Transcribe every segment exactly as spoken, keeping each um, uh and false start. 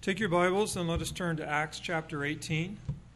Take your Bibles and let us turn to Acts chapter eighteen.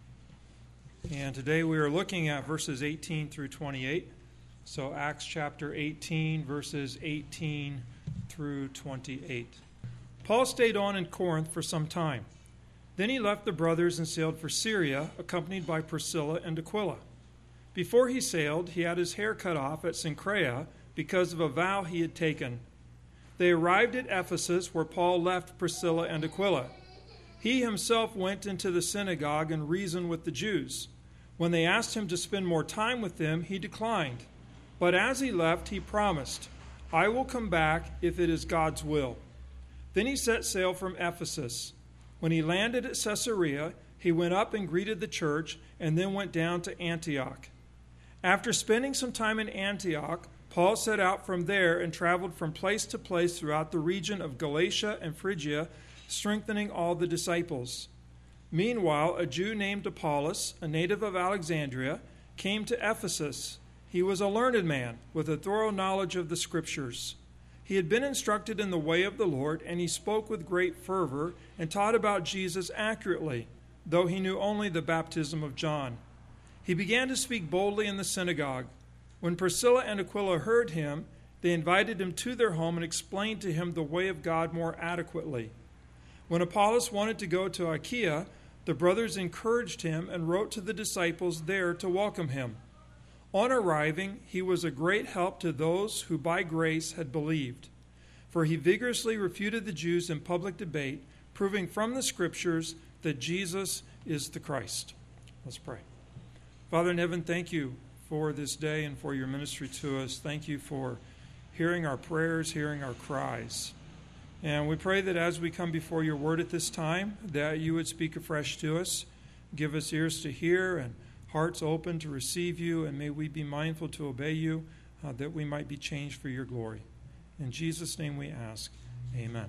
And today we are looking at verses eighteen through twenty-eight. So Acts chapter eighteen, verses eighteen through twenty-eight. Paul stayed on in Corinth for some time. Then he left the brothers and sailed for Syria, accompanied by Priscilla and Aquila. Before he sailed, he had his hair cut off at Cenchrea because of a vow he had taken. They arrived at Ephesus, where Paul left Priscilla and Aquila. He himself went into the synagogue and reasoned with the Jews. When they asked him to spend more time with them, he declined. But as he left, he promised, "I will come back if it is God's will." Then he set sail from Ephesus. When he landed at Caesarea, he went up and greeted the church, and then went down to Antioch. After spending some time in Antioch, Paul set out from there and traveled from place to place throughout the region of Galatia and Phrygia, strengthening all the disciples. Meanwhile, a Jew named Apollos, a native of Alexandria, came to Ephesus. He was a learned man with a thorough knowledge of the Scriptures. He had been instructed in the way of the Lord, and he spoke with great fervor and taught about Jesus accurately, though he knew only the baptism of John. He began to speak boldly in the synagogue. When Priscilla and Aquila heard him, they invited him to their home and explained to him the way of God more adequately. When Apollos wanted to go to Achaia, the brothers encouraged him and wrote to the disciples there to welcome him. On arriving, he was a great help to those who by grace had believed, for he vigorously refuted the Jews in public debate, proving from the Scriptures that Jesus is the Christ. Let's pray. Father in heaven, thank you for this day and for your ministry to us. Thank you for hearing our prayers, hearing our cries. And we pray that as we come before your word at this time, that you would speak afresh to us, give us ears to hear and hearts open to receive you, and may we be mindful to obey you, uh, that we might be changed for your glory. In Jesus' name we ask, amen.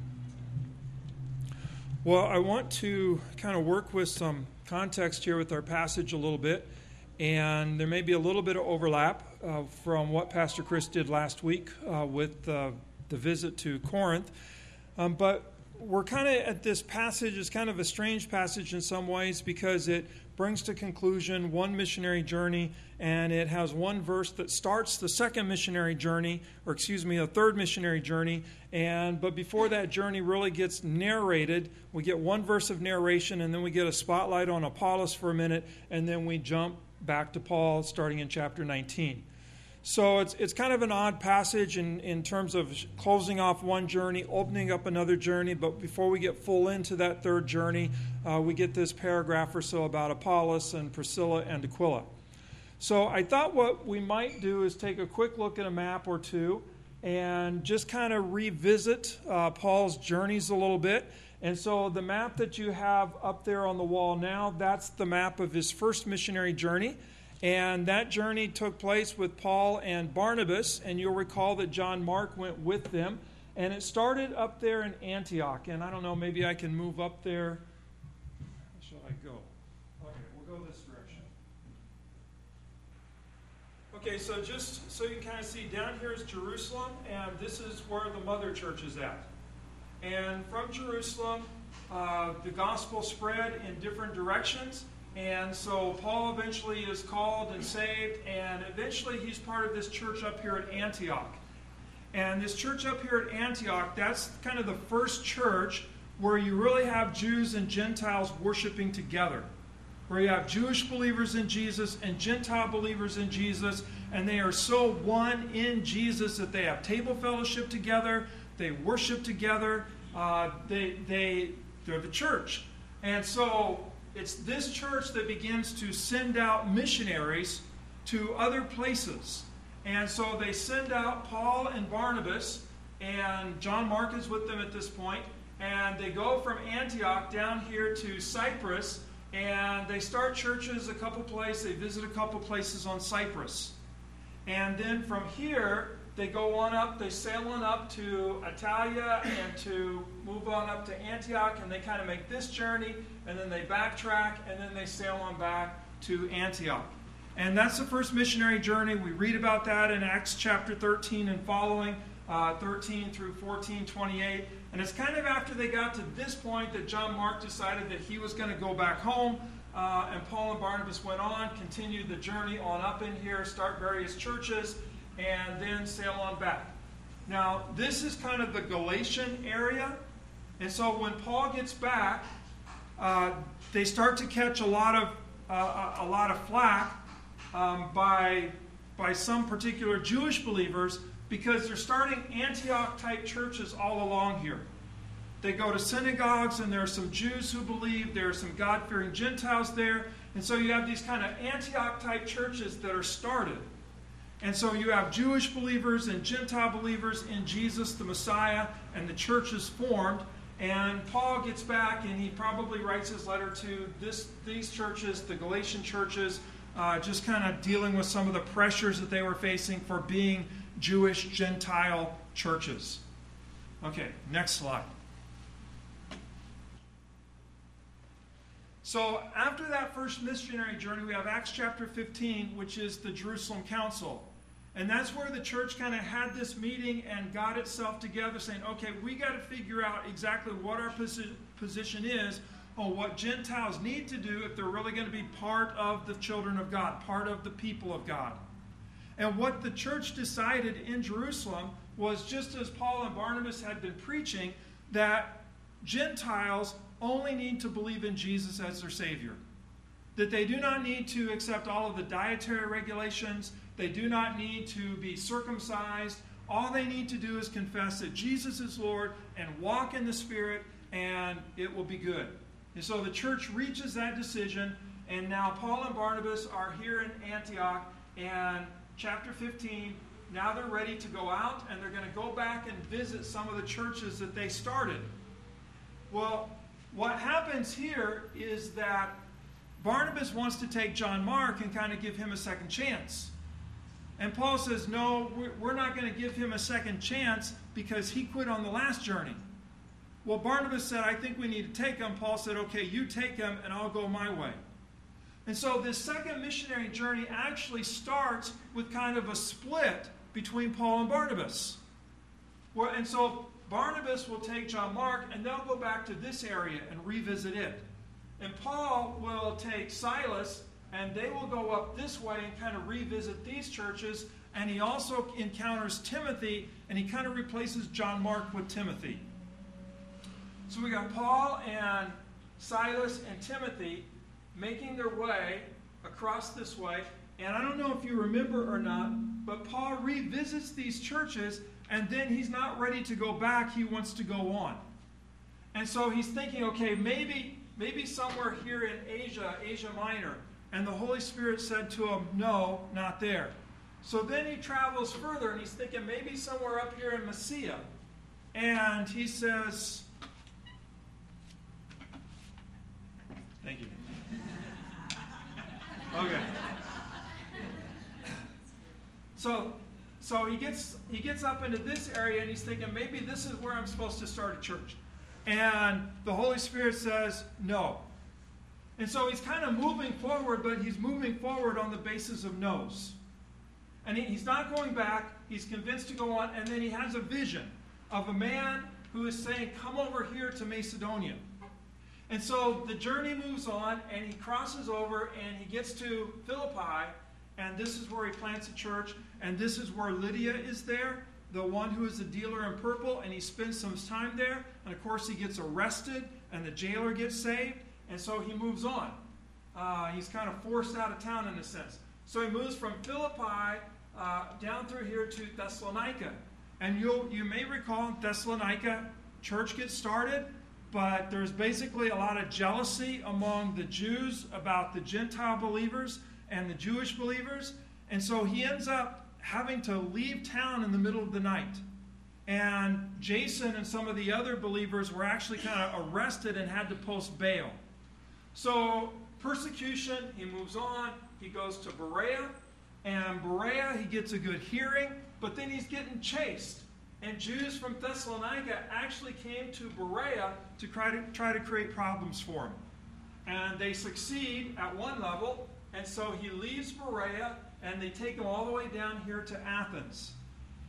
Well, I want to kind of work with some context here with our passage a little bit. And there may be a little bit of overlap uh, from what Pastor Chris did last week uh, with uh, the visit to Corinth. Um, but we're kind of at this passage, it's kind of a strange passage in some ways because it brings to conclusion one missionary journey, and it has one verse that starts the second missionary journey, or excuse me, a third missionary journey. And but before that journey really gets narrated, we get one verse of narration, and then we get a spotlight on Apollos for a minute, and then we jump back to Paul starting in chapter nineteen. So it's it's kind of an odd passage in, in terms of closing off one journey, opening up another journey, but before we get full into that third journey, uh, we get this paragraph or so about Apollos and Priscilla and Aquila. So I thought what we might do is take a quick look at a map or two and just kind of revisit uh, Paul's journeys a little bit. And so the map that you have up there on the wall now, that's the map of his first missionary journey. And that journey took place with Paul and Barnabas. And you'll recall that John Mark went with them. And it started up there in Antioch. And I don't know, maybe I can move up there. How shall I go? Okay, we'll go this direction. Okay, so just so you can kind of see, down here is Jerusalem. And this is where the mother church is at. And from Jerusalem, uh, the gospel spread in different directions. And so Paul eventually is called and saved. And eventually he's part of this church up here at Antioch. And this church up here at Antioch, that's kind of the first church where you really have Jews and Gentiles worshiping together. Where you have Jewish believers in Jesus and Gentile believers in Jesus. And they are so one in Jesus that they have table fellowship together. They worship together. Uh, they, they, they're the church. And so it's this church that begins to send out missionaries to other places. And so they send out Paul and Barnabas, and John Mark is with them at this point. And they go from Antioch down here to Cyprus, and they start churches a couple places. They visit a couple places on Cyprus. And then from here, they go on up, they sail on up to Italia and to move on up to Antioch, and they kind of make this journey, and then they backtrack, and then they sail on back to Antioch. And that's the first missionary journey. We read about that in Acts chapter thirteen and following, uh, thirteen through fourteen twenty-eight. And it's kind of after they got to this point that John Mark decided that he was going to go back home. Uh, and Paul and Barnabas went on, continued the journey on up in here, start various churches, and then sail on back. Now, this is kind of the Galatian area. And so when Paul gets back, uh, they start to catch a lot of uh, a lot of flack um, by by some particular Jewish believers, because they're starting Antioch-type churches all along here. They go to synagogues, and there are some Jews who believe. There are some God-fearing Gentiles there. And so you have these kind of Antioch-type churches that are started. And so you have Jewish believers and Gentile believers in Jesus the Messiah, and the church is formed. And Paul gets back, and he probably writes his letter to this, these churches, the Galatian churches, uh, just kind of dealing with some of the pressures that they were facing for being Jewish Gentile churches. Okay, next slide. So after that first missionary journey, we have Acts chapter fifteen, which is the Jerusalem Council. And that's where the church kind of had this meeting and got itself together, saying, okay, we got to figure out exactly what our posi- position is on what Gentiles need to do if they're really going to be part of the children of God, part of the people of God. And what the church decided in Jerusalem was, just as Paul and Barnabas had been preaching, that Gentiles only need to believe in Jesus as their Savior. That they do not need to accept all of the dietary regulations. They do not need to be circumcised. All they need to do is confess that Jesus is Lord and walk in the Spirit, and it will be good. And so the church reaches that decision, and now Paul and Barnabas are here in Antioch, and chapter fifteen, now they're ready to go out, and they're going to go back and visit some of the churches that they started. Well, what happens here is that Barnabas wants to take John Mark and kind of give him a second chance. And Paul says, no, we're not going to give him a second chance because he quit on the last journey. Well, Barnabas said, I think we need to take him. Paul said, okay, you take him and I'll go my way. And so this second missionary journey actually starts with kind of a split between Paul and Barnabas. Well, and so Barnabas will take John Mark, and they'll go back to this area and revisit it. And Paul will take Silas, and they will go up this way and kind of revisit these churches. And he also encounters Timothy, and he kind of replaces John Mark with Timothy. So we got Paul and Silas and Timothy making their way across this way. And I don't know if you remember or not, but Paul revisits these churches, and then he's not ready to go back. He wants to go on. And so he's thinking, okay, maybe, maybe somewhere here in Asia, Asia Minor. And the Holy Spirit said to him, no, not there. So then he travels further, and he's thinking maybe somewhere up here in Mysia. And he says, thank you. Okay. So, so he gets he gets up into this area, and he's thinking maybe this is where I'm supposed to start a church. And the Holy Spirit says no. And so he's kind of moving forward, but he's moving forward on the basis of no's. And he, he's not going back. He's convinced to go on, and then he has a vision of a man who is saying, come over here to Macedonia. And so the journey moves on, and he crosses over, and he gets to Philippi, and this is where he plants a church, and this is where Lydia is there, the one who is the dealer in purple, and he spends some time there, and of course he gets arrested, and the jailer gets saved, and so he moves on. Uh, he's kind of forced out of town in a sense. So he moves from Philippi uh, down through here to Thessalonica. And you'll, you may recall in Thessalonica, church gets started, but there's basically a lot of jealousy among the Jews about the Gentile believers and the Jewish believers. And so he ends up having to leave town in the middle of the night. And Jason and some of the other believers were actually kind of arrested and had to post bail. So persecution, he moves on. He goes to Berea. And Berea, he gets a good hearing, but then he's getting chased. And Jews from Thessalonica actually came to Berea to try to, try to create problems for him. And they succeed at one level, and so he leaves Berea, and they take him all the way down here to Athens.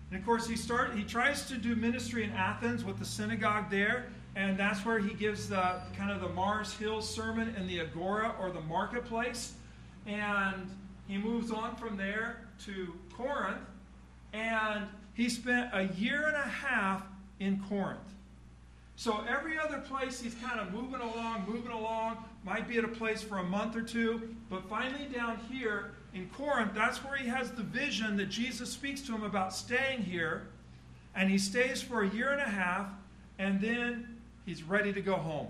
And of course, he start, he tries to do ministry in Athens with the synagogue there, and that's where he gives the kind of the Mars Hill sermon in the Agora or the marketplace. And he moves on from there to Corinth, and he spent a year and a half in Corinth. So every other place he's kind of moving along, moving along, might be at a place for a month or two, but finally down here in Corinth, that's where he has the vision that Jesus speaks to him about staying here, and he stays for a year and a half, and then he's ready to go home.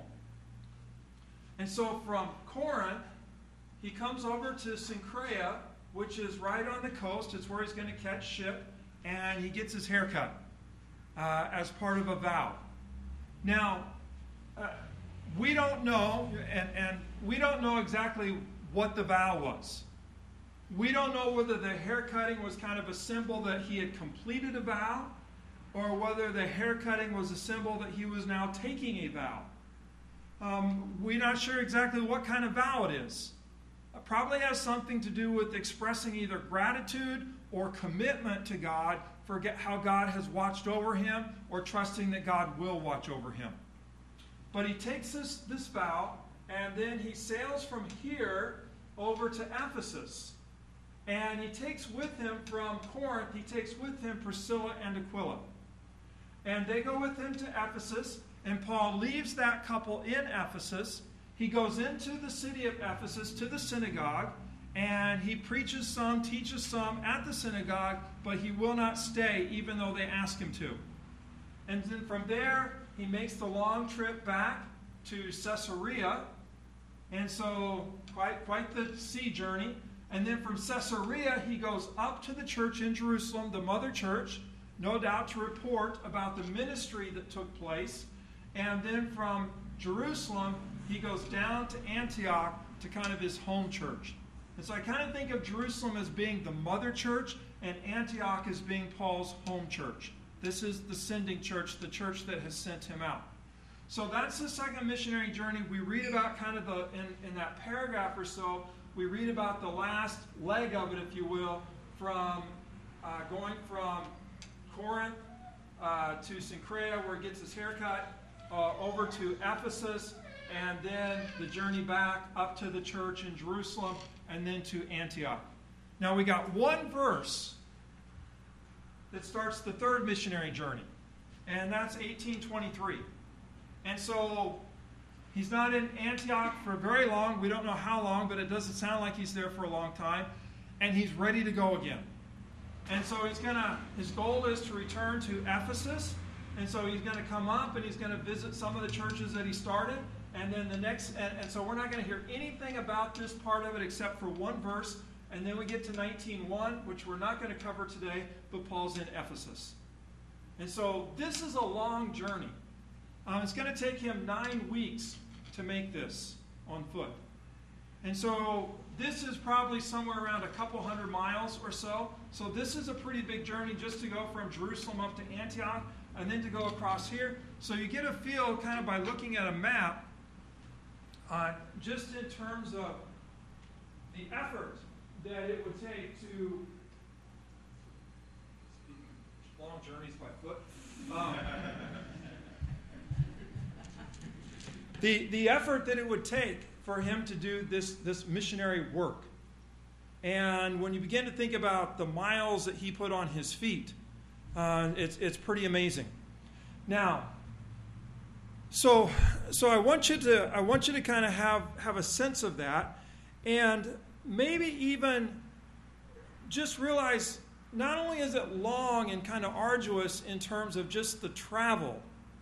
And so from Corinth, he comes over to Cenchrea, which is right on the coast. It's where he's going to catch ship, and he gets his hair cut uh, as part of a vow. Now, uh, we don't know, and, and we don't know exactly what the vow was. We don't know whether the hair cutting was kind of a symbol that he had completed a vow, or whether the hair cutting was a symbol that he was now taking a vow. Um, we're not sure exactly what kind of vow it is. It probably has something to do with expressing either gratitude or commitment to God for how God has watched over him, or trusting that God will watch over him. But he takes this, this vow, and then he sails from here over to Ephesus. And he takes with him from Corinth, he takes with him Priscilla and Aquila. And they go with him to Ephesus, and Paul leaves that couple in Ephesus. He goes into the city of Ephesus to the synagogue, and he preaches some, teaches some at the synagogue, but he will not stay even though they ask him to. And then from there, he makes the long trip back to Caesarea, and so quite, quite the sea journey. And then from Caesarea, he goes up to the church in Jerusalem, the mother church, no doubt to report about the ministry that took place. And then from Jerusalem, he goes down to Antioch to kind of his home church. And so I kind of think of Jerusalem as being the mother church, and Antioch as being Paul's home church. This is the sending church, the church that has sent him out. So that's the second missionary journey. We read about kind of the, in, in that paragraph or so, we read about the last leg of it, if you will, from uh, going from Corinth uh, to Cenchrea, where he gets his haircut, uh, over to Ephesus, and then the journey back up to the church in Jerusalem, and then to Antioch. Now we got one verse that starts the third missionary journey, and that's eighteen twenty-three. And so he's not in Antioch for very long. We don't know how long, but it doesn't sound like he's there for a long time. And he's ready to go again. And so he's gonna, his goal is to return to Ephesus. And so he's going to come up and he's going to visit some of the churches that he started. And then the next, and, and so we're not going to hear anything about this part of it except for one verse. And then we get to nineteen one, which we're not going to cover today, but Paul's in Ephesus. And so this is a long journey. Um, it's going to take him nine weeks to make this on foot. And so this is probably somewhere around a couple hundred miles or so. So this is a pretty big journey just to go from Jerusalem up to Antioch and then to go across here. So you get a feel kind of by looking at a map, uh, just in terms of the effort that it would take to long journeys by foot. Um, the, the effort that it would take for him to do this, this missionary work. And when you begin to think about the miles that he put on his feet, uh, it's, it's pretty amazing. Now, so, so I want you to, I want you to kind of have, have a sense of that, and maybe even just realize not only is it long and kind of arduous in terms of just the travel,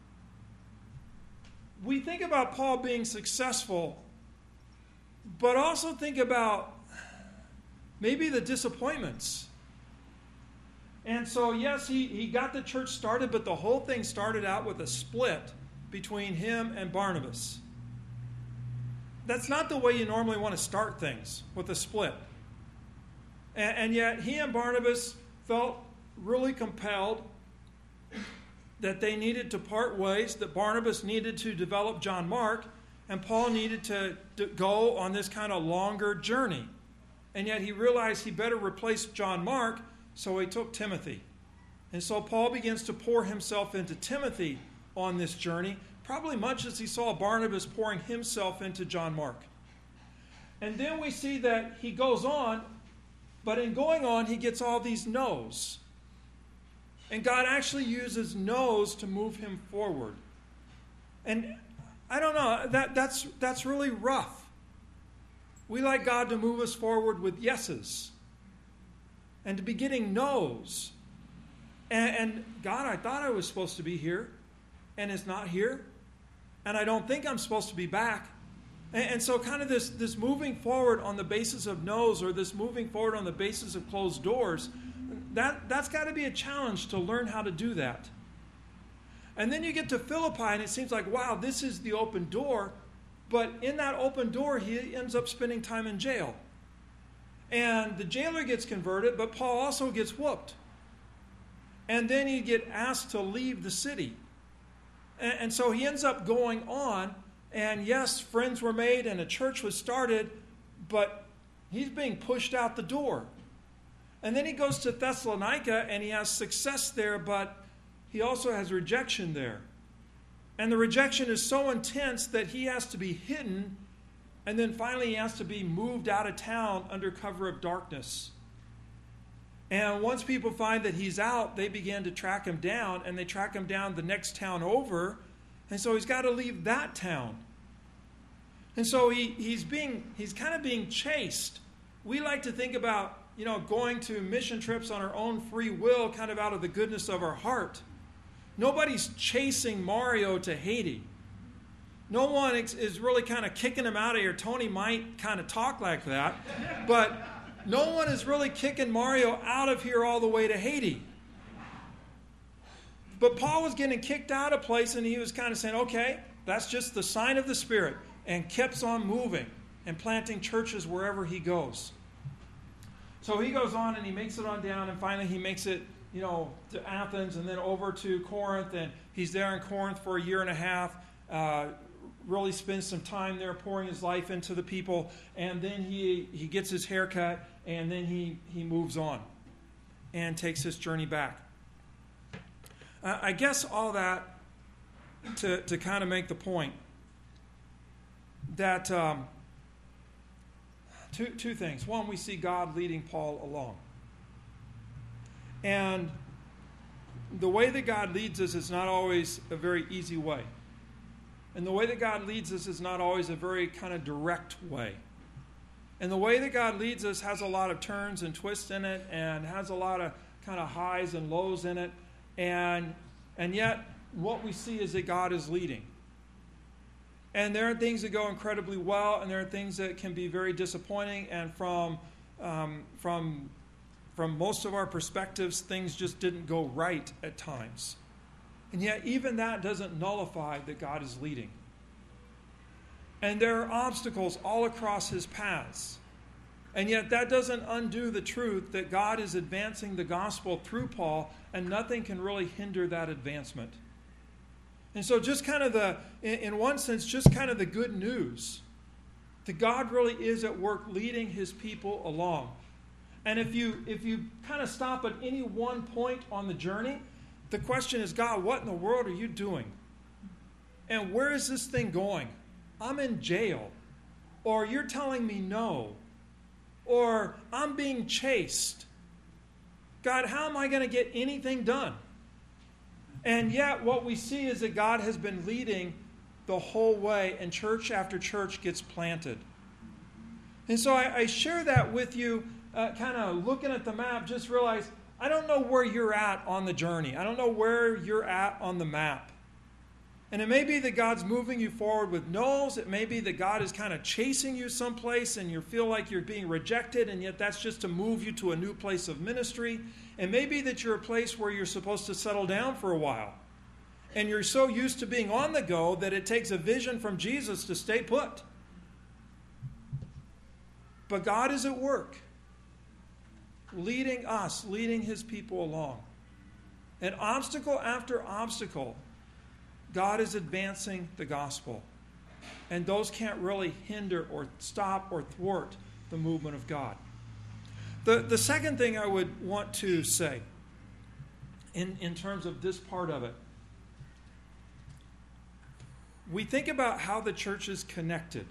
we think about Paul being successful, but also think about maybe the disappointments. And so, yes, he, he got the church started, but the whole thing started out with a split between him and Barnabas. That's not the way you normally want to start things, with a split. And, and yet, he and Barnabas felt really compelled that they needed to part ways, that Barnabas needed to develop John Mark, and Paul needed to, to go on this kind of longer journey. And yet he realized he better replace John Mark, so he took Timothy. And so Paul begins to pour himself into Timothy on this journey, probably much as he saw Barnabas pouring himself into John Mark. And then we see that he goes on, but in going on, he gets all these no's. And God actually uses no's to move him forward. And I don't know, that, that's, that's really rough. We like God to move us forward with yeses and to be getting no's. And, and God, I thought I was supposed to be here, and it's not here. And I don't think I'm supposed to be back. And, and so kind of this, this moving forward on the basis of no's, or this moving forward on the basis of closed doors, that, that's got to be a challenge to learn how to do that. And then you get to Philippi, and it seems like, wow, this is the open door. But in that open door, he ends up spending time in jail. And the jailer gets converted, but Paul also gets whooped. And then he'd get asked to leave the city. And, and so he ends up going on, and yes, friends were made and a church was started, but he's being pushed out the door. And then he goes to Thessalonica, and he has success there, but he also has rejection there. And the rejection is so intense that he has to be hidden, and then finally he has to be moved out of town under cover of darkness. And once people find that he's out, they begin to track him down, and they track him down the next town over. And so he's got to leave that town. And so he, he's being he's kind of being chased. We like to think about, you know, going to mission trips on our own free will, kind of out of the goodness of our heart. Nobody's chasing Mario to Haiti. No one is really kind of kicking him out of here. Tony might kind of talk like that, but no one is really kicking Mario out of here all the way to Haiti. But Paul was getting kicked out of place, and he was kind of saying, okay, that's just the sign of the Spirit, and keeps on moving and planting churches wherever he goes. So he goes on, and he makes it on down, and finally he makes it, you know, to Athens, and then over to Corinth, and he's there in Corinth for a year and a half, uh, really spends some time there pouring his life into the people, and then he, he gets his hair cut, and then he, he moves on and takes his journey back. Uh, I guess all that to, to kind of make the point that um, two, two things. One, we see God leading Paul along. And the way that God leads us is not always a very easy way. And the way that God leads us is not always a very kind of direct way. And the way that God leads us has a lot of turns and twists in it, and has a lot of kind of highs and lows in it. And, and yet, what we see is that God is leading. And there are things that go incredibly well, and there are things that can be very disappointing. And from, um, from, from most of our perspectives, things just didn't go right at times. And yet, even that doesn't nullify that God is leading. And there are obstacles all across his paths. And yet, that doesn't undo the truth that God is advancing the gospel through Paul, and nothing can really hinder that advancement. And so just kind of the, in one sense, just kind of the good news that God really is at work leading his people along. And if you, if you kind of stop at any one point on the journey, the question is, God, what in the world are you doing? And where is this thing going? I'm in jail. Or you're telling me no. Or I'm being chased. God, how am I going to get anything done? And yet what we see is that God has been leading the whole way, and church after church gets planted. And so I, I share that with you, uh, kind of looking at the map, just realize I don't know where you're at on the journey. I don't know where you're at on the map. And it may be that God's moving you forward with no's. It may be that God is kind of chasing you someplace and you feel like you're being rejected, and yet that's just to move you to a new place of ministry. It may be that you're a place where you're supposed to settle down for a while. And you're so used to being on the go that it takes a vision from Jesus to stay put. But God is at work, leading us, leading his people along. And obstacle after obstacle, God is advancing the gospel. And those can't really hinder or stop or thwart the movement of God. The, the second thing I would want to say in, in terms of this part of it. We think about how the church is connected.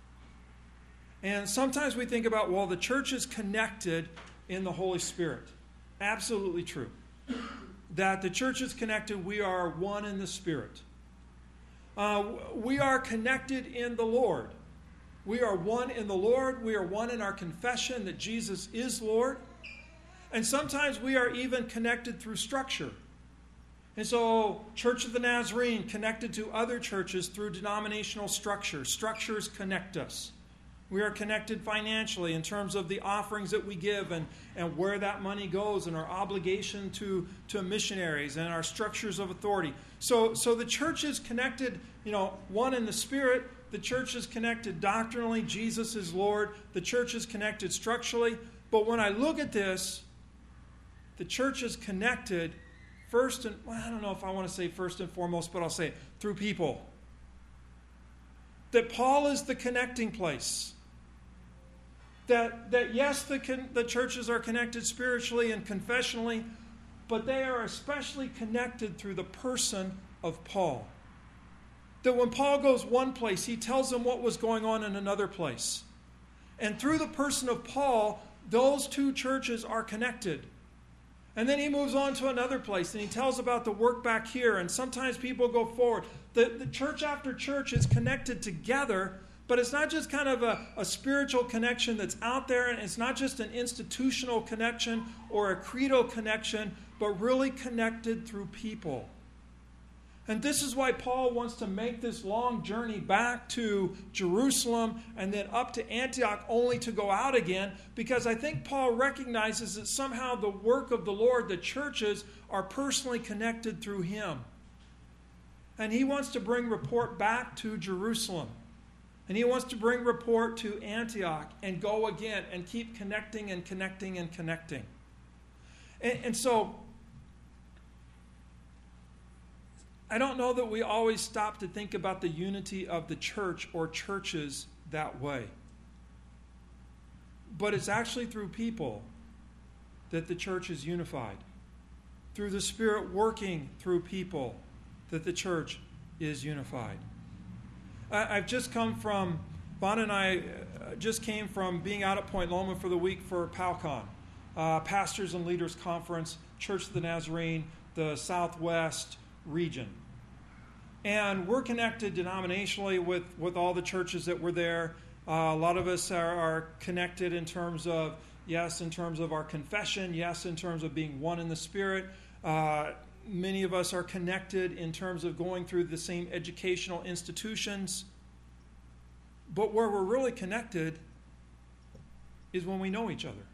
And sometimes we think about, well, the church is connected in the Holy Spirit. Absolutely true. That the church is connected, we are one in the Spirit. Uh, we are connected in the Lord. We are one in the Lord. We are one in our confession that Jesus is Lord. And sometimes we are even connected through structure. And so, Church of the Nazarene connected to other churches through denominational structure. Structures connect us. We are connected financially in terms of the offerings that we give and, and where that money goes and our obligation to, to missionaries and our structures of authority. So, so the church is connected, you know, one in the Spirit. The church is connected doctrinally. Jesus is Lord. The church is connected structurally. But when I look at this, the church is connected first and, well, I don't know if I want to say first and foremost, but I'll say it, through people. That Paul is the connecting place. That, that yes, the, con- the churches are connected spiritually and confessionally, but they are especially connected through the person of Paul. That when Paul goes one place, he tells them what was going on in another place. And through the person of Paul, those two churches are connected. And then he moves on to another place, and he tells about the work back here, and sometimes people go forward. The, the church after church is connected together, but it's not just kind of a, a spiritual connection that's out there, and it's not just an institutional connection or a creedal connection, but really connected through people. And this is why Paul wants to make this long journey back to Jerusalem and then up to Antioch only to go out again, because I think Paul recognizes that somehow the work of the Lord, the churches, are personally connected through him. And he wants to bring report back to Jerusalem. And he wants to bring report to Antioch and go again and keep connecting and connecting and connecting. And, and so, I don't know that we always stop to think about the unity of the church or churches that way. But it's actually through people that the church is unified. Through the Spirit working through people that the church is unified. I've just come from, Vaughn and I just came from being out at Point Loma for the week for PALCON, uh, Pastors and Leaders Conference, Church of the Nazarene, the Southwest region. And we're connected denominationally with, with all the churches that were there. Uh, a lot of us are, are connected in terms of, yes, in terms of our confession, yes, in terms of being one in the Spirit. Uh, many of us are connected in terms of going through the same educational institutions. But where we're really connected is when we know each other.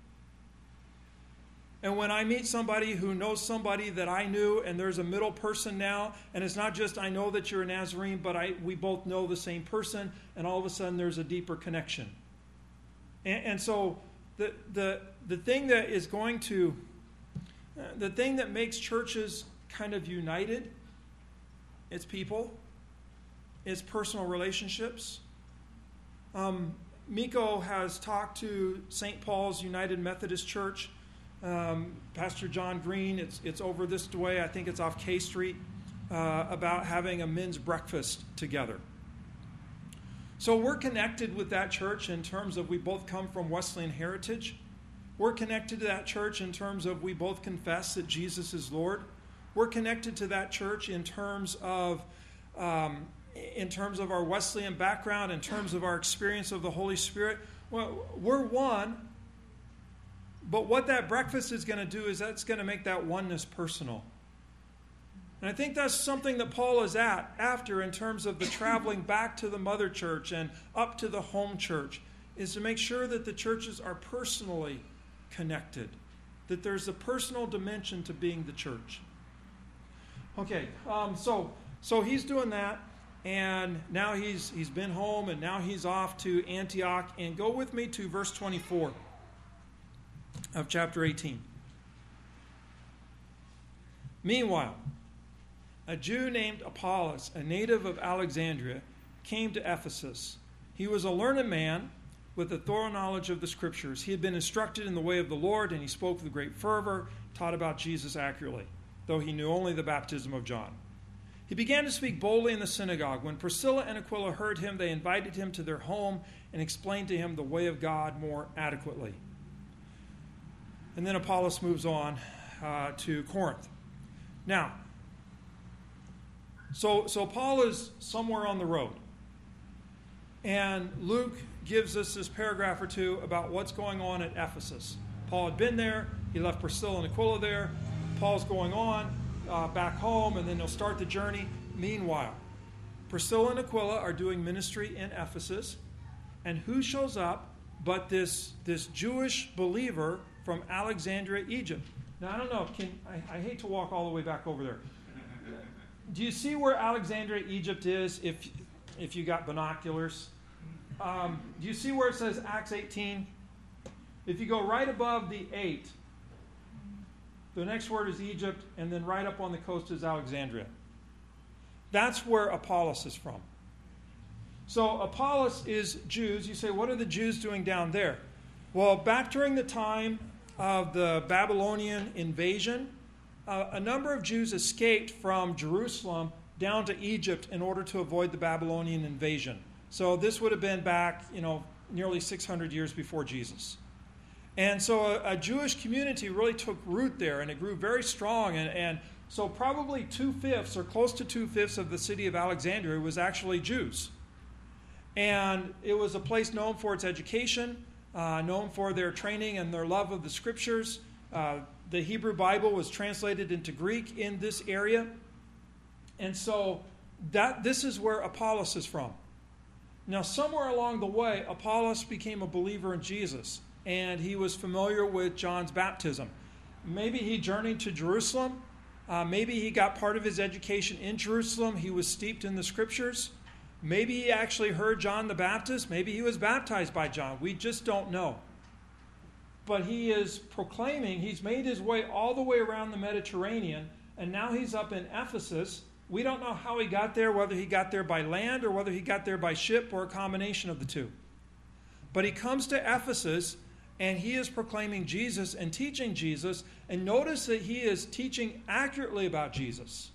And when I meet somebody who knows somebody that I knew, and there's a middle person now, and it's not just I know that you're a Nazarene, but I we both know the same person, and all of a sudden there's a deeper connection. And, and so the the the thing that is going to, uh, the thing that makes churches kind of united, it's people, it's personal relationships. Um, Miko has talked to Saint Paul's United Methodist Church. Um, Pastor John Green, it's it's over this way, I think it's off K Street, uh, about having a men's breakfast together. So we're connected with that church in terms of we both come from Wesleyan heritage. We're connected to that church in terms of we both confess that Jesus is Lord. We're connected to that church in terms of um, in terms of our Wesleyan background, in terms of our experience of the Holy Spirit. Well, we're one. But what that breakfast is going to do is that's going to make that oneness personal. And I think that's something that Paul is at after in terms of the traveling back to the mother church and up to the home church, is to make sure that the churches are personally connected, that there's a personal dimension to being the church. Okay, um, so so he's doing that, and now he's he's been home, and now he's off to Antioch. And go with me to verse twenty-four. Of chapter eighteen. Meanwhile, a Jew named Apollos, a native of Alexandria, came to Ephesus. He was a learned man with a thorough knowledge of the Scriptures. He had been instructed in the way of the Lord, and he spoke with great fervor, taught about Jesus accurately. though he knew only the baptism of John. He began to speak boldly in the synagogue. When Priscilla and Aquila heard him, they invited him to their home and explained to him the way of God more adequately. And then Apollos moves on uh, to Corinth. Now, so, so Paul is somewhere on the road. And Luke gives us this paragraph or two about what's going on at Ephesus. Paul had been there. He left Priscilla and Aquila there. Paul's going on uh, back home, and then they'll start the journey. Meanwhile, Priscilla and Aquila are doing ministry in Ephesus. And who shows up but this, this Jewish believer from Alexandria, Egypt? Now, I don't know. Can, I, I hate to walk all the way back over there. Do you see where Alexandria, Egypt is if, if you got binoculars? Um, do you see where it says Acts eighteen? If you go right above the eight, the next word is Egypt, and then right up on the coast is Alexandria. That's where Apollos is from. So Apollos is Jews. You say, what are the Jews doing down there? Well, back during the time of the Babylonian invasion, uh, a number of Jews escaped from Jerusalem down to Egypt in order to avoid the Babylonian invasion. So this would have been back, you know, nearly six hundred years before Jesus. And so a, a Jewish community really took root there, and it grew very strong. And, and so probably two-fifths or close to two-fifths of the city of Alexandria was actually Jews. And it was a place known for its education, uh, known for their training and their love of the Scriptures. Uh, the Hebrew Bible was translated into Greek in this area. And so that this is where Apollos is from. Now, somewhere along the way, Apollos became a believer in Jesus, and he was familiar with John's baptism. Maybe he journeyed to Jerusalem. Uh, maybe he got part of his education in Jerusalem. He was steeped in the Scriptures. Maybe he actually heard John the Baptist. Maybe he was baptized by John. We just don't know. But he is proclaiming, he's made his way all the way around the Mediterranean, and now he's up in Ephesus. We don't know how he got there, whether he got there by land or whether he got there by ship or a combination of the two. But he comes to Ephesus, and he is proclaiming Jesus and teaching Jesus. And notice that he is teaching accurately about Jesus.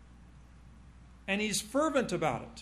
And he's fervent about it.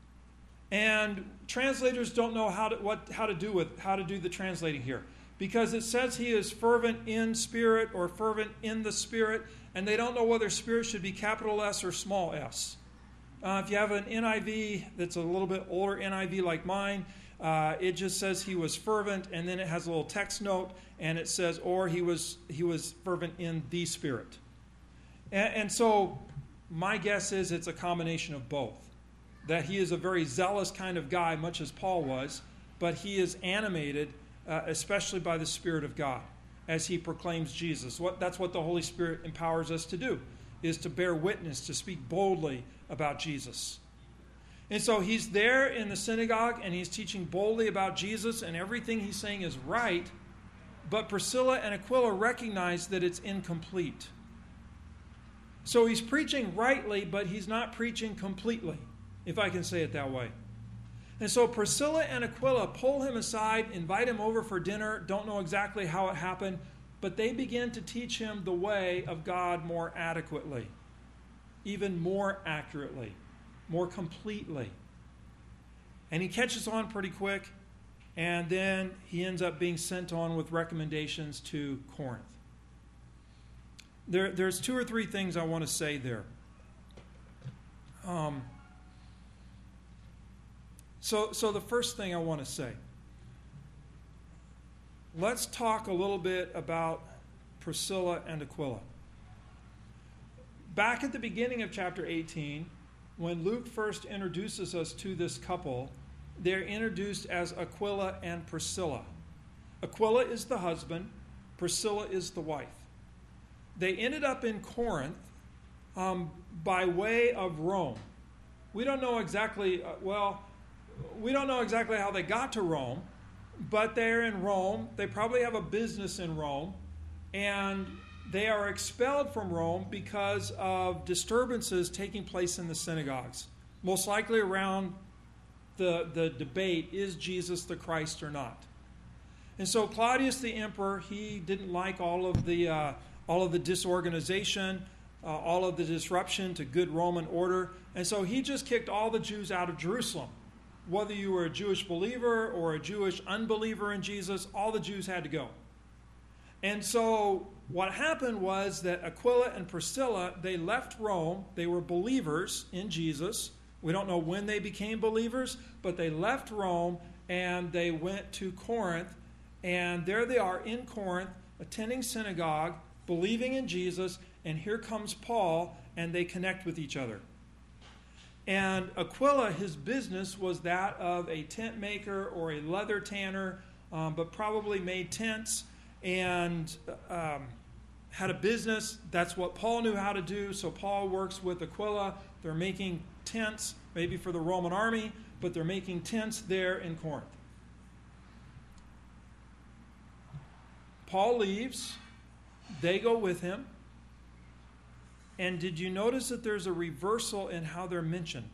And translators don't know how to, what, how to do with how to do the translating here. Because it says he is fervent in spirit or fervent in the Spirit, and they don't know whether spirit should be capital S or small s. Uh, if you have an N I V that's a little bit older N I V like mine, uh, it just says he was fervent, and then it has a little text note, and it says, or he was he was fervent in the Spirit. And, and so my guess is it's a combination of both. That he is a very zealous kind of guy, much as Paul was, but he is animated Uh, especially by the Spirit of God, as he proclaims Jesus. What, that's what the Holy Spirit empowers us to do, is to bear witness, to speak boldly about Jesus. And so he's there in the synagogue, and he's teaching boldly about Jesus, and everything he's saying is right, but Priscilla and Aquila recognize that it's incomplete. So he's preaching rightly, but he's not preaching completely, if I can say it that way. And so Priscilla and Aquila pull him aside, invite him over for dinner, don't know exactly how it happened, but they begin to teach him the way of God more adequately, even more accurately, more completely. And he catches on pretty quick, and then he ends up being sent on with recommendations to Corinth. There, there's two or three things I want to say there. Um... So, so the first thing I want to say, let's talk a little bit about Priscilla and Aquila. Back at the beginning of chapter eighteen, when Luke first introduces us to this couple, they're introduced as Aquila and Priscilla. Aquila is the husband, Priscilla is the wife. They ended up in Corinth um, by way of Rome. We don't know exactly, uh, well, We don't know exactly how they got to Rome, but they're in Rome. They probably have a business in Rome, and they are expelled from Rome because of disturbances taking place in the synagogues, most likely around the, the debate, is Jesus the Christ or not? And so Claudius the emperor, he didn't like all of the, uh, all of the disorganization. uh, all of the disruption to good Roman order. And so he just kicked all the Jews out of Jerusalem. Whether you were a Jewish believer or a Jewish unbeliever in Jesus, all the Jews had to go. And so what happened was that Aquila and Priscilla, they left Rome. They were believers in Jesus. We don't know when they became believers, but they left Rome and they went to Corinth. And there they are in Corinth, attending synagogue, believing in Jesus. And here comes Paul, and they connect with each other. And Aquila, his business was that of a tent maker or a leather tanner, um, but probably made tents and um, had a business. That's what Paul knew how to do. So Paul works with Aquila. They're making tents, maybe for the Roman army, but they're making tents there in Corinth. Paul leaves. They go with him. And did you notice that there's a reversal in how they're mentioned?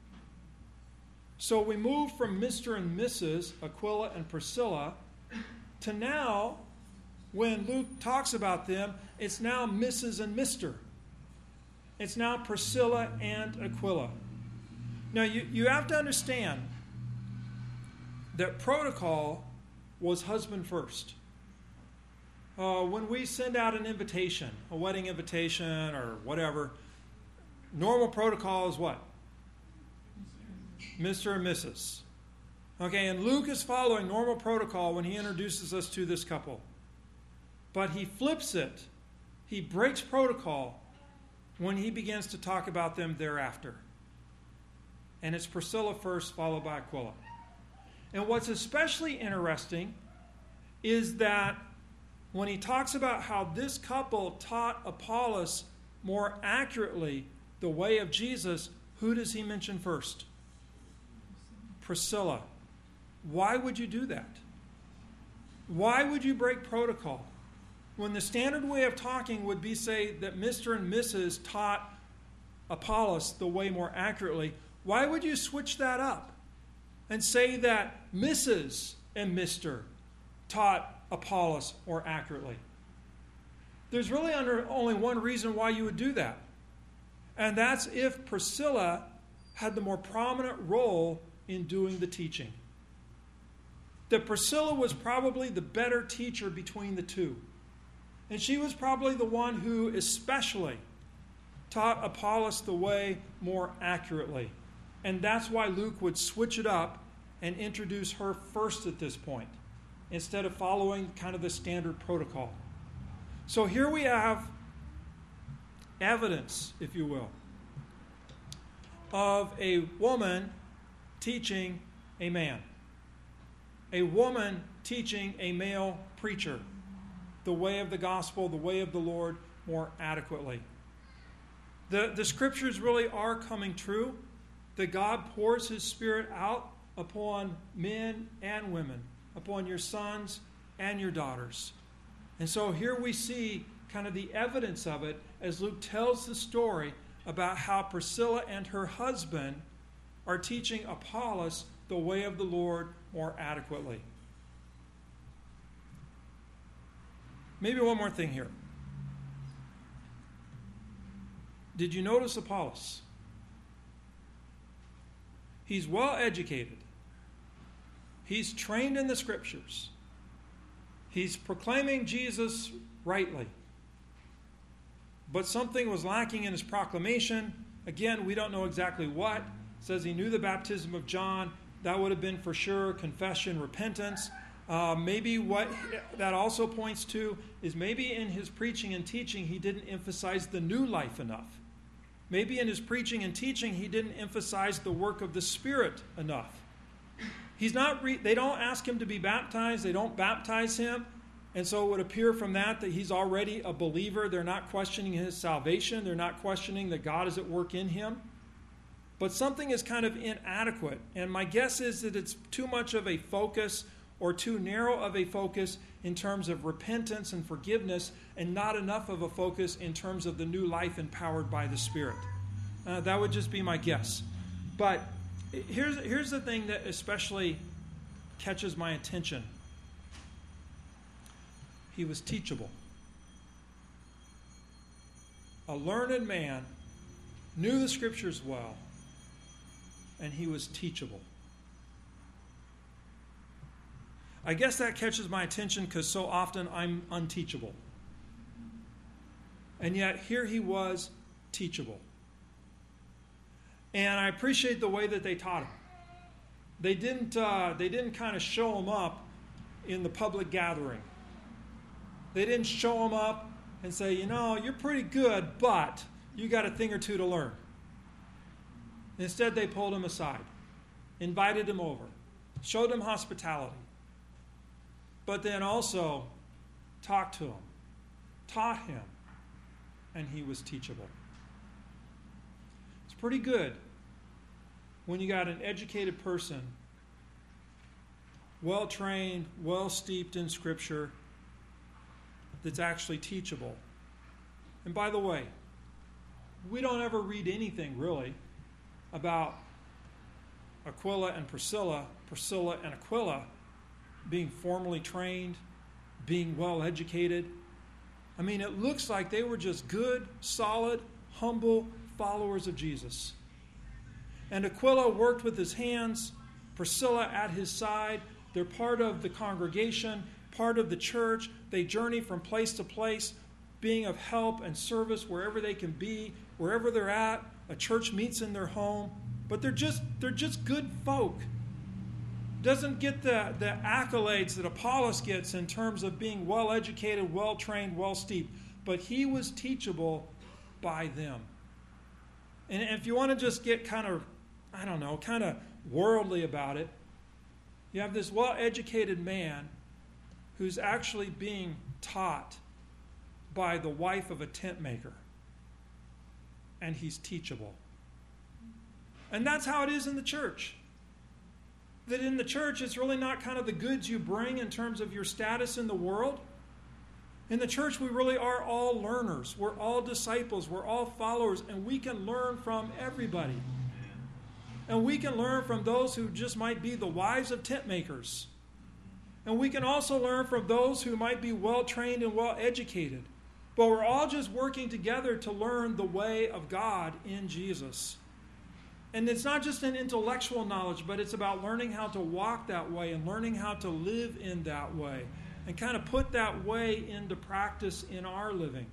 So we move from Mister and Missus Aquila and Priscilla to now, when Luke talks about them, it's now Missus and Mister It's now Priscilla and Aquila. Now you, you have to understand that protocol was husband first. Uh, when we send out an invitation, a wedding invitation or whatever, normal protocol is what? Mister and Missus Okay, and Luke is following normal protocol when he introduces us to this couple. But he flips it. He breaks protocol when he begins to talk about them thereafter. And it's Priscilla first, followed by Aquila. And what's especially interesting is that when he talks about how this couple taught Apollos more accurately the way of Jesus, who does he mention first? Priscilla. Why would you do that? Why would you break protocol? When the standard way of talking would be, say, that Mister and Missus taught Apollos the way more accurately, why would you switch that up and say that Missus and Mister taught Apollos more accurately? There's really under only one reason why you would do that. And that's if Priscilla had the more prominent role in doing the teaching. That Priscilla was probably the better teacher between the two. And she was probably the one who especially taught Apollos the way more accurately. And that's why Luke would switch it up and introduce her first at this point, instead of following kind of the standard protocol. So here we have evidence, if you will, of a woman teaching a man. A woman teaching a male preacher the way of the gospel, the way of the Lord more adequately. The, the scriptures really are coming true, that God pours his Spirit out upon men and women, upon your sons and your daughters. And so here we see kind of the evidence of it as Luke tells the story about how Priscilla and her husband are teaching Apollos the way of the Lord more adequately. Maybe one more thing here. Did you notice Apollos? He's well educated. He's trained in the scriptures. He's proclaiming Jesus rightly. But something was lacking in his proclamation. Again, we don't know exactly what. It says he knew the baptism of John. That would have been for sure confession, repentance. Uh, maybe what that also points to is maybe in his preaching and teaching he didn't emphasize the new life enough. Maybe in his preaching and teaching he didn't emphasize the work of the Spirit enough. He's not. Re- they don't ask him to be baptized. They don't baptize him. And so it would appear from that that he's already a believer. They're not questioning his salvation. They're not questioning that God is at work in him. But something is kind of inadequate. And my guess is that it's too much of a focus or too narrow of a focus in terms of repentance and forgiveness, and not enough of a focus in terms of the new life empowered by the Spirit. Uh, that would just be my guess. But here's, here's the thing that especially catches my attention. He was teachable. a learned man, knew the Scriptures well, and he was teachable. I guess that catches my attention because so often I'm unteachable. And yet here he was, teachable. And I appreciate the way that they taught him. They didn't, uh, they didn't kind of show him up in the public gathering. They didn't show him up and say, you know, you're pretty good, but you got a thing or two to learn. Instead, they pulled him aside, invited him over, showed him hospitality, but then also talked to him, taught him, and he was teachable. It's pretty good when you got an educated person, well-trained, well-steeped in Scripture, that's actually teachable. And by the way, we don't ever read anything really about Aquila and Priscilla, Priscilla and Aquila being formally trained, being well-educated. I mean, it looks like they were just good, solid, humble followers of Jesus. And Aquila worked with his hands, Priscilla at his side. They're part of the congregation, part of the church. They journey from place to place, being of help and service wherever they can be, wherever they're at. A church meets in their home. But they're just, they're just good folk. Doesn't get the, the accolades that Apollos gets in terms of being well-educated, well-trained, well-steeped. But he was teachable by them. And if you want to just get kind of, I don't know, kind of worldly about it, you have this well-educated man who's actually being taught by the wife of a tent maker. And he's teachable. And that's how it is in the church. That in the church, it's really not kind of the goods you bring in terms of your status in the world. In the church, we really are all learners. We're all disciples. We're all followers. And we can learn from everybody. And we can learn from those who just might be the wives of tent makers. And we can also learn from those who might be well-trained and well-educated. But we're all just working together to learn the way of God in Jesus. And it's not just an intellectual knowledge, but it's about learning how to walk that way and learning how to live in that way and kind of put that way into practice in our living.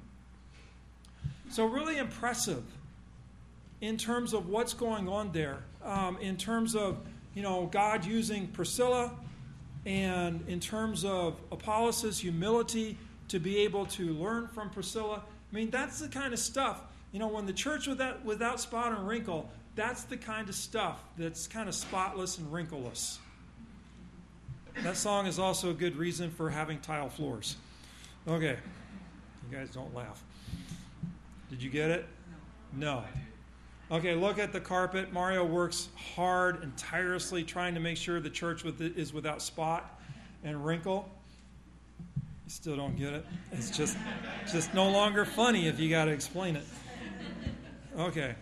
So really impressive in terms of what's going on there, um, in terms of, you know, God using Priscilla and in terms of Apollos' humility to be able to learn from Priscilla. I mean, that's the kind of stuff, you know, when the church without, without spot and wrinkle, that's the kind of stuff that's kind of spotless and wrinkleless. That song is also a good reason for having tile floors. Okay. You guys don't laugh. Did you get it? No. Okay, look at the carpet. Mario works hard and tirelessly trying to make sure the church with it is without spot and wrinkle. You still don't get it? It's just, just no longer funny if you got to explain it. Okay.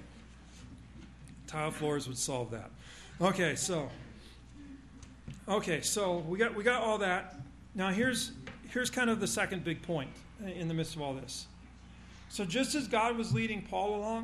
Tile floors would solve that. Okay, so okay, so we got we got all that. Now here's here's kind of the second big point in the midst of all this. So just as God was leading Paul along,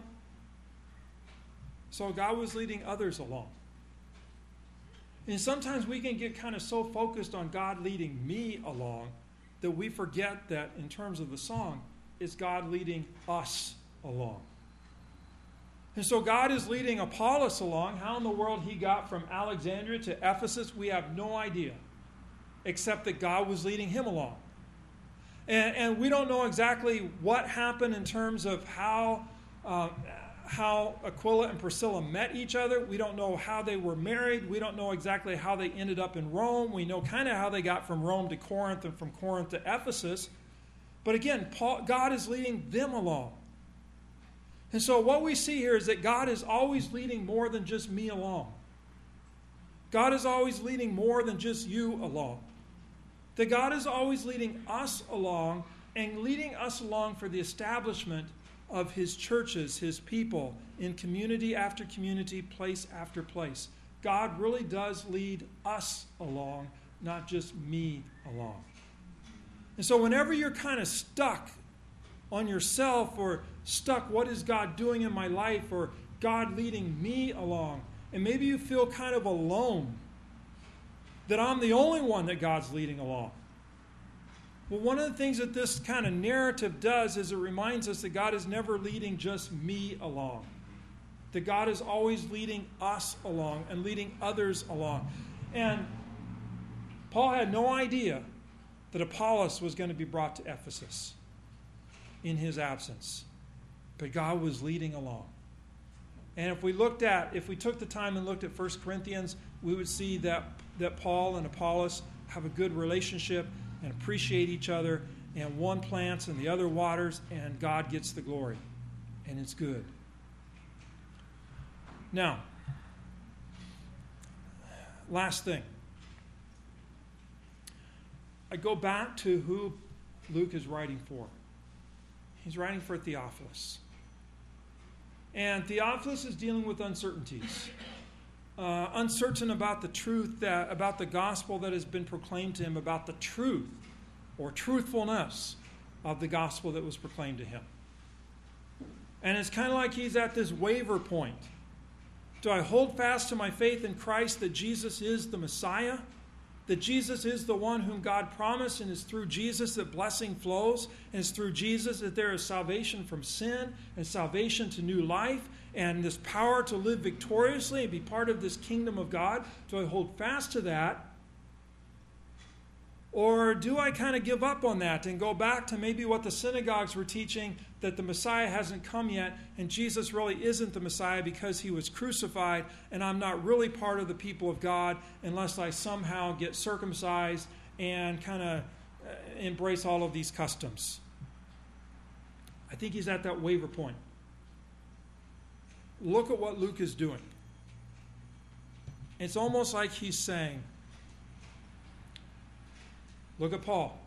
so God was leading others along. And sometimes we can get kind of so focused on God leading me along that we forget that in terms of the song, it's God leading us along. And so God is leading Apollos along. How in the world he got from Alexandria to Ephesus, we have no idea, except that God was leading him along. And, and we don't know exactly what happened in terms of how, uh, how Aquila and Priscilla met each other. We don't know how they were married. We don't know exactly how they ended up in Rome. We know kind of how they got from Rome to Corinth and from Corinth to Ephesus. But again, Paul, God is leading them along. And so what we see here is that God is always leading more than just me along. God is always leading more than just you along. That God is always leading us along and leading us along for the establishment of his churches, his people, in community after community, place after place. God really does lead us along, not just me along. And so whenever you're kind of stuck on yourself or stuck, what is God doing in my life, or God leading me along. And maybe you feel kind of alone, that I'm the only one that God's leading along. Well, one of the things that this kind of narrative does is it reminds us that God is never leading just me along. That God is always leading us along and leading others along. And Paul had no idea that Apollos was going to be brought to Ephesus in his absence. But God was leading along. And if we looked at, if we took the time and looked at First Corinthians, we would see that, that Paul and Apollos have a good relationship and appreciate each other, and one plants and the other waters, and God gets the glory. And it's good. Now, last thing. I go back to who Luke is writing for. He's writing for Theophilus. And Theophilus is dealing with uncertainties. Uh, uncertain about the truth, that, about the gospel that has been proclaimed to him, about the truth or truthfulness of the gospel that was proclaimed to him. And it's kind of like he's at this waver point. Do I hold fast to my faith in Christ that Jesus is the Messiah? That Jesus is the one whom God promised, and it's through Jesus that blessing flows, and it's through Jesus that there is salvation from sin and salvation to new life and this power to live victoriously and be part of this kingdom of God? Do I hold fast to that? Or do I kind of give up on that and go back to maybe what the synagogues were teaching, that the Messiah hasn't come yet and Jesus really isn't the Messiah because he was crucified, and I'm not really part of the people of God unless I somehow get circumcised and kind of embrace all of these customs? I think he's at that waver point. Look at what Luke is doing. It's almost like he's saying, look at Paul.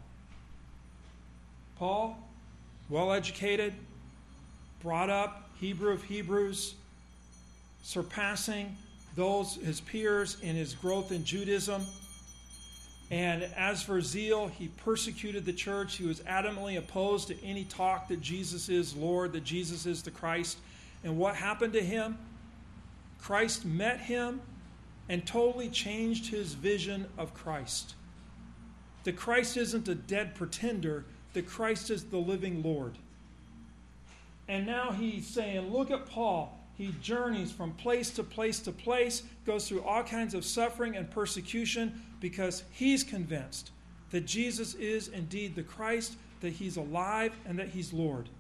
Paul, well-educated, brought up, Hebrew of Hebrews, surpassing those, his peers, in his growth in Judaism. And as for zeal, he persecuted the church. He was adamantly opposed to any talk that Jesus is Lord, that Jesus is the Christ. And what happened to him? Christ met him and totally changed his vision of Christ. That Christ isn't a dead pretender, that Christ is the living Lord. And now he's saying, look at Paul. He journeys from place to place to place, goes through all kinds of suffering and persecution because he's convinced that Jesus is indeed the Christ, that he's alive, and that he's Lord.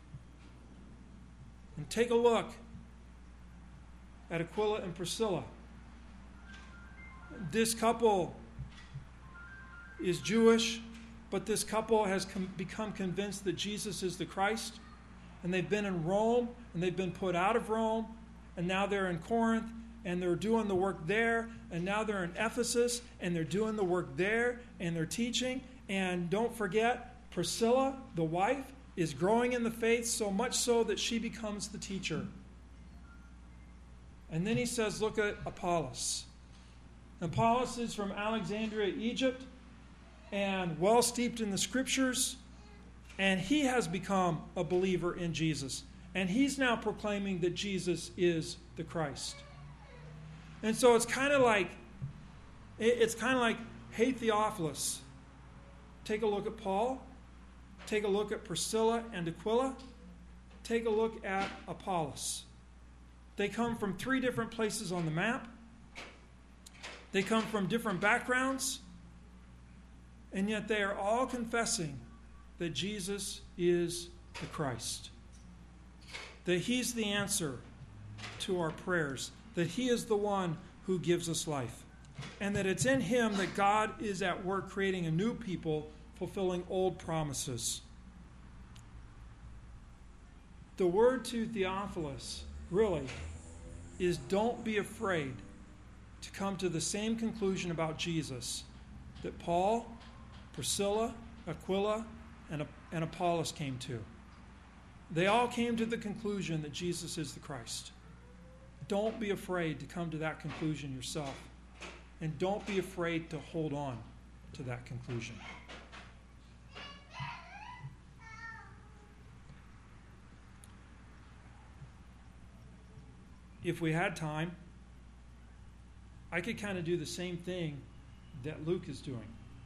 And take a look at Aquila and Priscilla. This couple is Jewish, but this couple has com- become convinced that Jesus is the Christ. And they've been in Rome, and they've been put out of Rome, and now they're in Corinth, and they're doing the work there, and now they're in Ephesus, and they're doing the work there, and they're teaching. And don't forget, Priscilla, the wife, is growing in the faith so much so that she becomes the teacher. And then he says, look at Apollos. Apollos is from Alexandria, Egypt, and well steeped in the scriptures, and he has become a believer in Jesus. And he's now proclaiming that Jesus is the Christ. And so it's kind of like, it's kind of like, hey, Theophilus, take a look at Paul, take a look at Priscilla and Aquila, take a look at Apollos. They come from three different places on the map. They come from different backgrounds, and yet they are all confessing that Jesus is the Christ, that he's the answer to our prayers, that he is the one who gives us life, and that it's in him that God is at work creating a new people, fulfilling old promises. The word to Theophilus really is, don't be afraid to come to the same conclusion about Jesus that Paul, Priscilla, Aquila, and, and Apollos came to. They all came to the conclusion that Jesus is the Christ. Don't be afraid to come to that conclusion yourself. And don't be afraid to hold on to that conclusion. if we had time, I could kind of do the same thing that Luke is doing.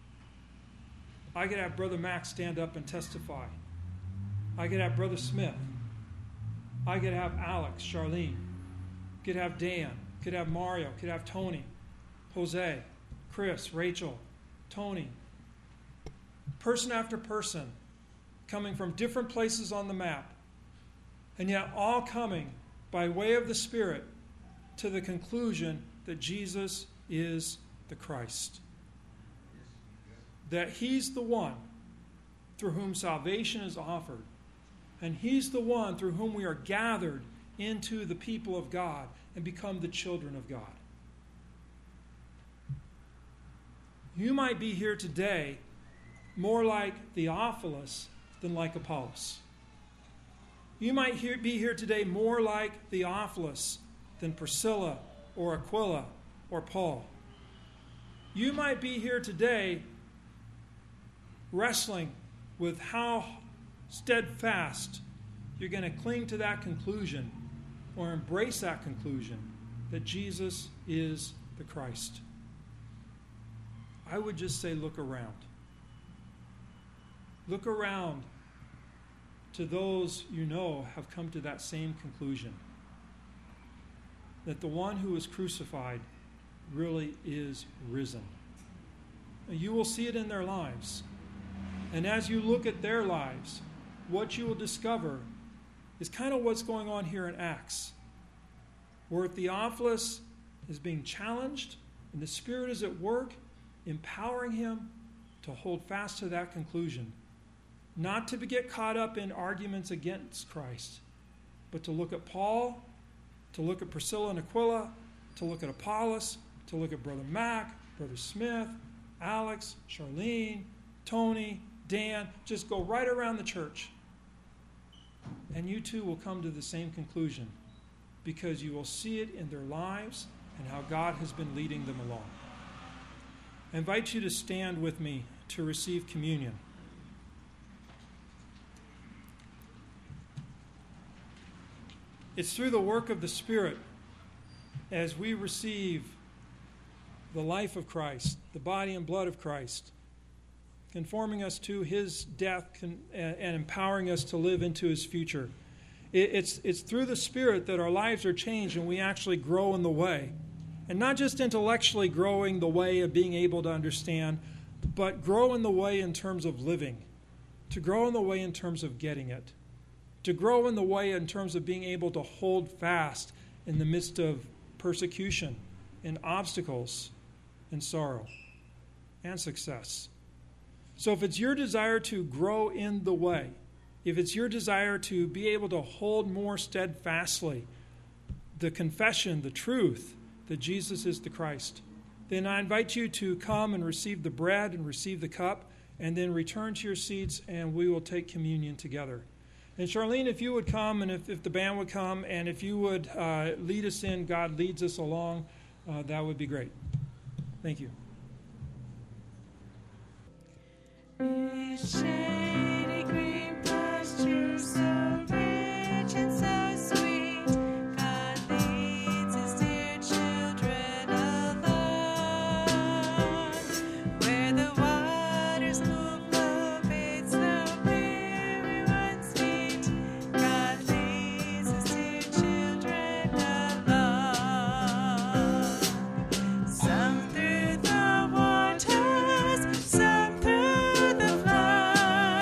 I could have Brother Max stand up and testify. I could have Brother Smith. I could have Alex, Charlene. Could have Dan. Could have Mario. Could have Tony, Jose, Chris, Rachel, Tony. Person after person coming from different places on the map, and yet all coming by way of the Spirit to the conclusion that Jesus is the Christ. That he's the one through whom salvation is offered. And he's the one through whom we are gathered into the people of God and become the children of God. You might be here today more like Theophilus than like Apollos. You might hear, be here today more like Theophilus than Priscilla or Aquila or Paul. You might be here today wrestling with how steadfast you're going to cling to that conclusion or embrace that conclusion that Jesus is the Christ. I would just say look around. Look around to those you know have come to that same conclusion, that the one who was crucified really is risen. You will see it in their lives. And as you look at their lives, what you will discover is kind of what's going on here in Acts, where Theophilus is being challenged and the Spirit is at work, empowering him to hold fast to that conclusion. Not to get caught up in arguments against Christ, but to look at Paul, to look at Priscilla and Aquila, to look at Apollos, to look at Brother Mac, Brother Smith, Alex, Charlene, Tony, Dan. Just go right around the church. And you too will come to the same conclusion, because you will see it in their lives and how God has been leading them along. I invite you to stand with me to receive communion. It's through the work of the Spirit as we receive the life of Christ, the body and blood of Christ, conforming us to his death and empowering us to live into his future. It's, it's through the Spirit that our lives are changed and we actually grow in the way. And not just intellectually growing the way of being able to understand, but grow in the way in terms of living, to grow in the way in terms of getting it, to grow in the way in terms of being able to hold fast in the midst of persecution and obstacles and sorrow and success. So if it's your desire to grow in the way, if it's your desire to be able to hold more steadfastly the confession, the truth that Jesus is the Christ, then I invite you to come and receive the bread and receive the cup, and then return to your seats and we will take communion together. And Charlene, if you would come, and if, if the band would come, and if you would uh, lead us in, God leads us along, uh, that would be great. Thank you. Shady green pastures, so rich and so sweet. God leads his dear children along, where the waters move low, bathes the weary ones' feet. God leads his dear children along. Some through the waters, some through the flood.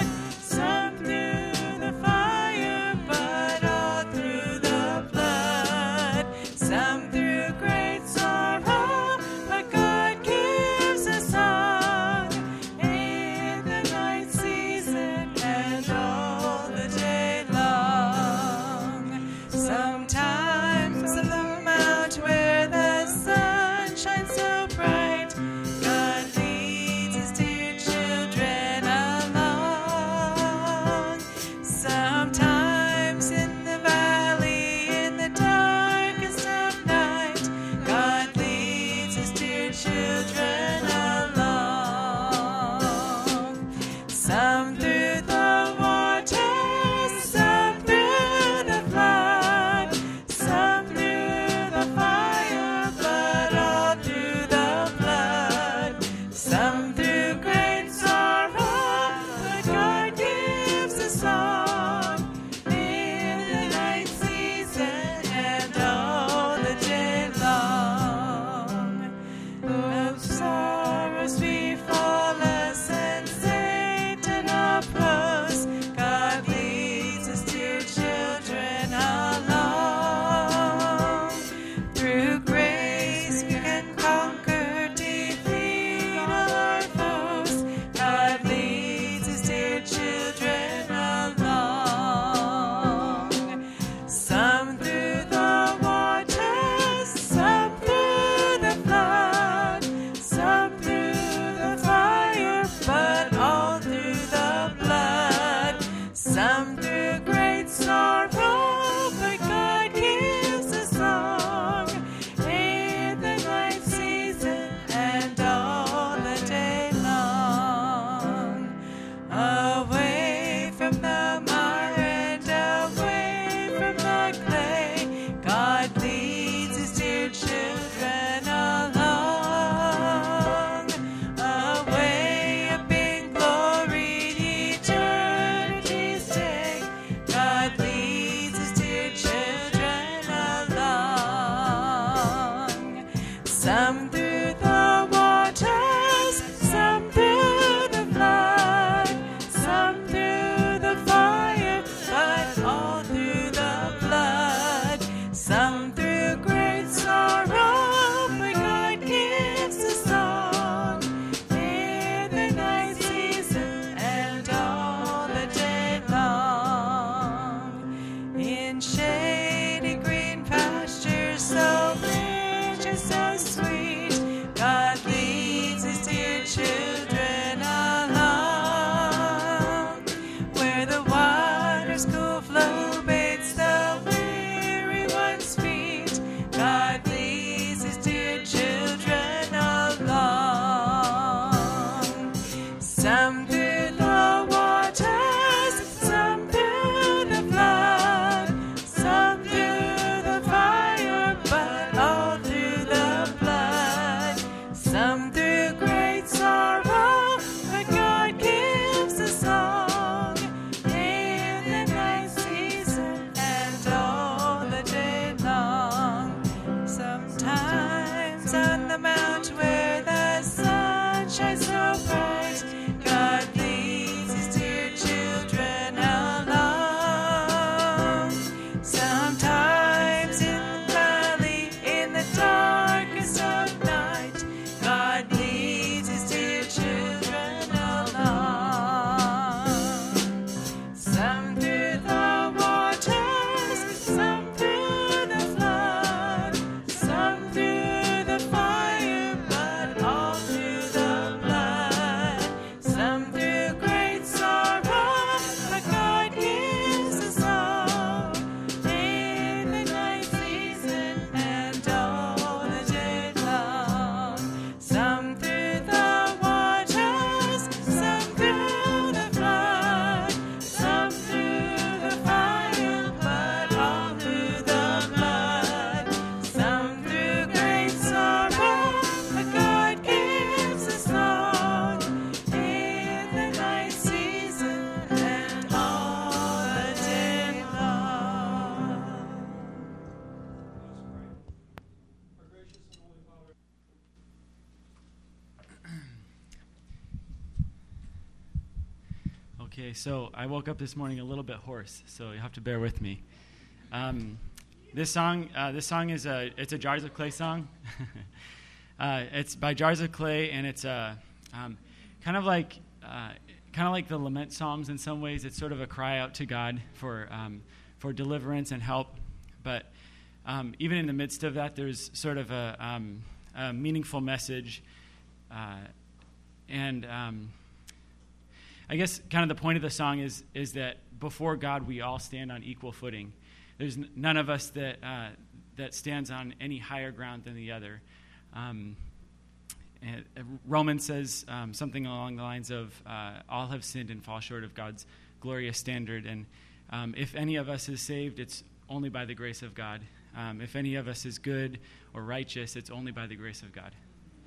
Okay, so I woke up this morning a little bit hoarse, so you have to bear with me. Um, this song, uh, this song is a it's a Jars of Clay song. uh, it's by Jars of Clay, and it's a um, kind of like uh, kind of like the lament psalms in some ways. It's sort of a cry out to God for um, for deliverance and help. But um, even in the midst of that, there's sort of a, um, a meaningful message, uh, and um, I guess kind of the point of the song is is that before God we all stand on equal footing. There's n- none of us that uh, that stands on any higher ground than the other. Um, and Romans says um, something along the lines of uh, all have sinned and fall short of God's glorious standard. And um, if any of us is saved, it's only by the grace of God. Um, if any of us is good or righteous, it's only by the grace of God.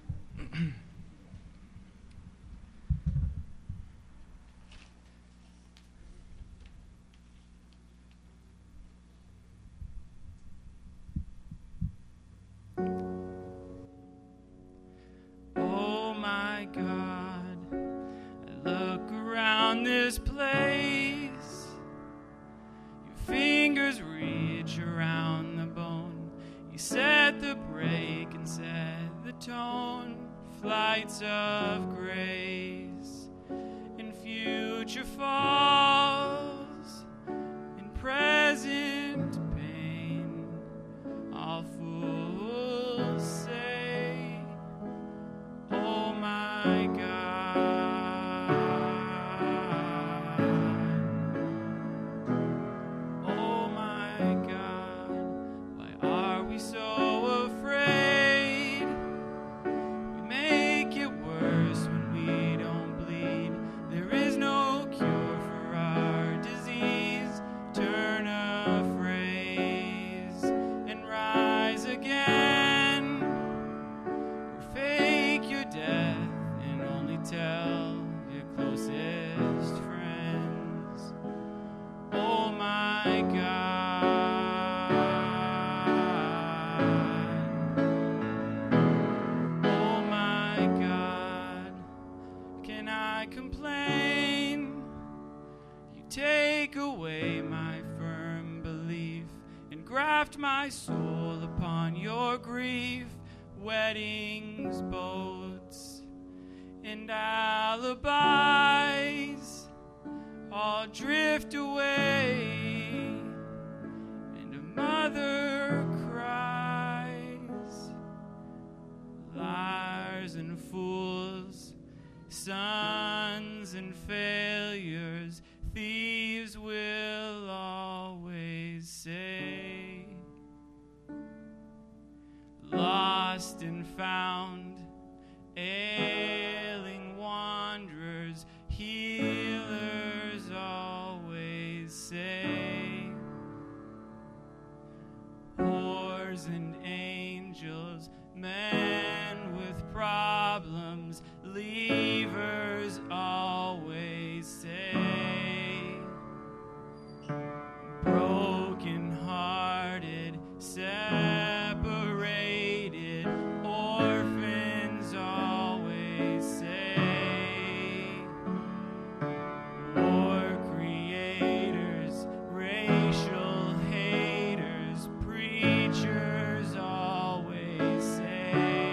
This place, your fingers reach around the bone. You set the break and set the tone. Flights of grace in future falls, in present pain. All fools say, oh my God. My soul upon your grief, weddings, boats, and alibis all drift away, and a mother cries, liars and fools, sons and failures, thieves will always say. Lost and found, ailing wanderers, healers always say. Whores and angels, men with problems, leavers always say. Broken-hearted, separated, orphans always say. War creators, racial haters, preachers always say.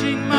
Touching